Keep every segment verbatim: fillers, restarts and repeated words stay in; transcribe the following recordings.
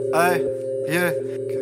Ey, yeah.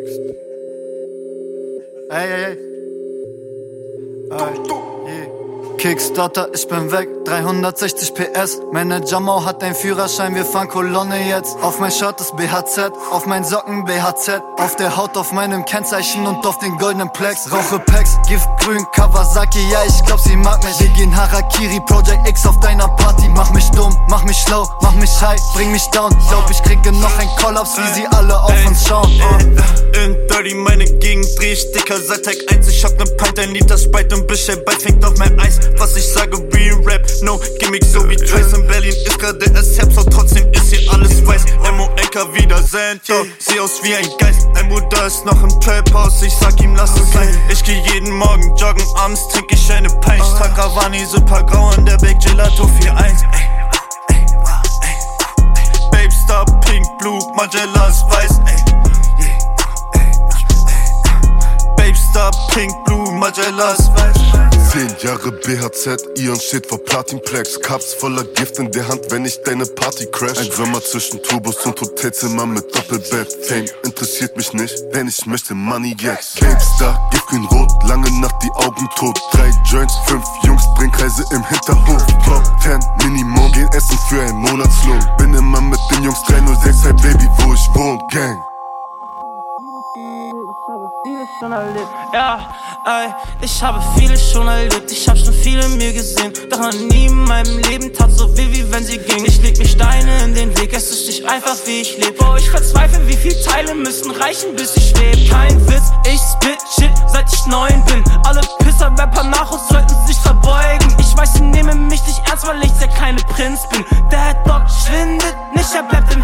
Ey, ey, ey. Ey, yeah. Kickstarter, ich bin weg, dreihundertsechzig P S. Manager Mau hat den Führerschein, wir fahren Kolonne jetzt. Auf mein Shirt ist B H Z, auf meinen Socken B H Z. Auf der Haut, auf meinem Kennzeichen und auf den goldenen Plex. Rauche Packs, Giftgrün, Kawasaki, ja ich glaub sie mag mich. Wir gehen Harakiri, Project X auf deiner Party. Mach mich dumm, mach mich schlau, mach mich high, bring mich down. Glaub ich kriege noch ein Kollaps, wie sie alle auf uns schauen. uh. In Dirty, meine Gegend dreh ich dicker seit Tag eins. Ich hab nen Pint, ein Liter Sprite und bisschen bald fängt auf mein Eis. Was ich sage, Real Rap, no Gimmick, so wie Trace. In Berlin ist gerade erst Herbst, und trotzdem ist hier alles weiß. M O N K Wiedersehen, yo, seh aus wie ein Geist. Ein Bruder ist noch im Trap-Haus, ich sag ihm, lass es sein. Ich geh jeden Morgen joggen, abends trink ich eine Pint. Trag Cavani, super grau und der Big Gelato vier eins. Babe Star, Pink, Blue, Magella ist weiß, ey. Babe Star, Pink, Blue, Magella ist weiß. Zehn Jahre B H Z, Ion steht vor Platinplex. Cups voller Gift in der Hand, wenn ich deine Party crash. Ein Sommer zwischen Turbos und Hotelzimmer mit Doppelbett. Fame interessiert mich nicht, denn ich möchte Money jetzt. Gangster, Giftgrün rot, lange Nacht die Augen tot. Drei Joints, fünf Jungs, Brinkkreise im Hinterhof. Top ten Minimum, gehen essen für ein Monatslohn. Bin immer mit den Jungs drei null sechs, hey Baby, wo ich wohn, Gang. Schon erlebt, ja, ey, ich habe vieles schon erlebt, ich hab schon viele in mir gesehen, doch noch nie in meinem Leben tat so weh, wie wenn sie ging. Ich leg mir Steine in den Weg, es ist nicht einfach, wie ich lebe. Oh, ich verzweifle, wie viel Teile müssen reichen, bis ich lebe. Kein Witz, ich spit shit, seit ich neun bin. Alle Pisser-Rapper nach uns sollten sich verbeugen. Ich weiß, sie nehmen mich nicht ernst, weil ich der kleine Prinz bin. Der Dog schwindet nicht, er bleibt im